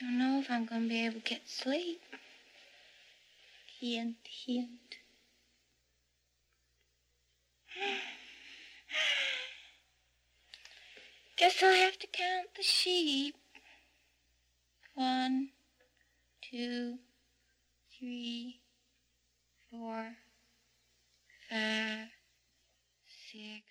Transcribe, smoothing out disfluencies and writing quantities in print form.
Don't know if I'm gonna be able to get sleep. Hint, hint. Guess I'll have to count the sheep. 1, 2, 3, 4, 5, 6,